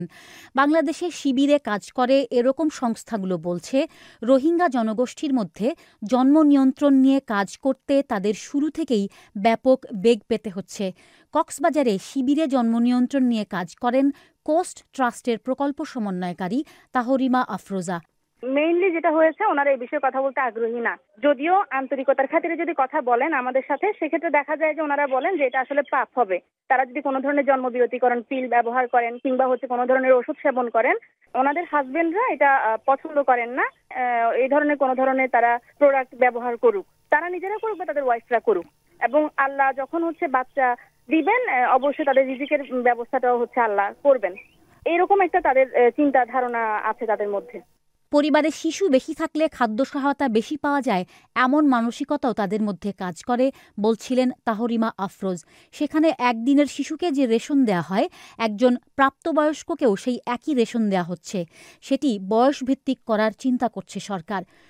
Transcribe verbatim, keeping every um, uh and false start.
বাংলাদেশে শিবিরে কাজ করে এরকম সংস্থাগুলো বলছে, রোহিঙ্গা জনগোষ্ঠীর মধ্যে জন্ম নিয়ন্ত্রণ নিয়ে কাজ করতে তাদের শুরু থেকেই ব্যাপক বেগ পেতে হচ্ছে। কক্সবাজারে শিবিরে জন্ম নিয়ন্ত্রণ নিয়ে কাজ করেন কোস্ট ট্রাস্টের প্রকল্প সমন্বয়কারী তাহরিমা আফরোজা। মেইনলি যেটা হয়েছে, ওনারা এই বিষয়ে কথা বলতে আগ্রহী না। যদিও আন্তরিকতার খাতিরে যদি কথা বলেন আমাদের সাথে, সেক্ষেত্রে দেখা যায় যে ওনারা বলেন যে এটা আসলে পাপ হবে। তারা যদি কোনো ধরনের জন্মবিরতিকরণ পিল ব্যবহার করেন কিংবা হচ্ছে কোনো ধরনের ওষুধ সেবন করেন, ওনাদের হাজবেন্ডরা এটা পছন্দ করেন না। এই ধরনের কোনো ধরনের তারা প্রোডাক্ট ব্যবহার করুক, তারা নিজেরা করুক বা তাদের ওয়াইফরা করুক। এবং আল্লাহ যখন হচ্ছে বাচ্চা দিবেন, অবশ্যই তাদের রিজিকের ব্যবস্থাটাও হচ্ছে আল্লাহ করবেন। এইরকম একটা তাদের চিন্তা ধারণা আছে তাদের মধ্যে। পরিবারে শিশু বেশি থাকলে খাদ্য সহায়তা বেশি পাওয়া যায়, এমন মানসিকতাও তাদের মধ্যে কাজ করে বলছিলেন তাহরিমা আফরোজ। সেখানে একদিনের শিশুকে যে রেশন দেয়া হয়, একজন প্রাপ্তবয়স্ককেও সেই একই রেশন দেয়া হচ্ছে। সেটি বয়সভিত্তিক করার চিন্তা করছে সরকার।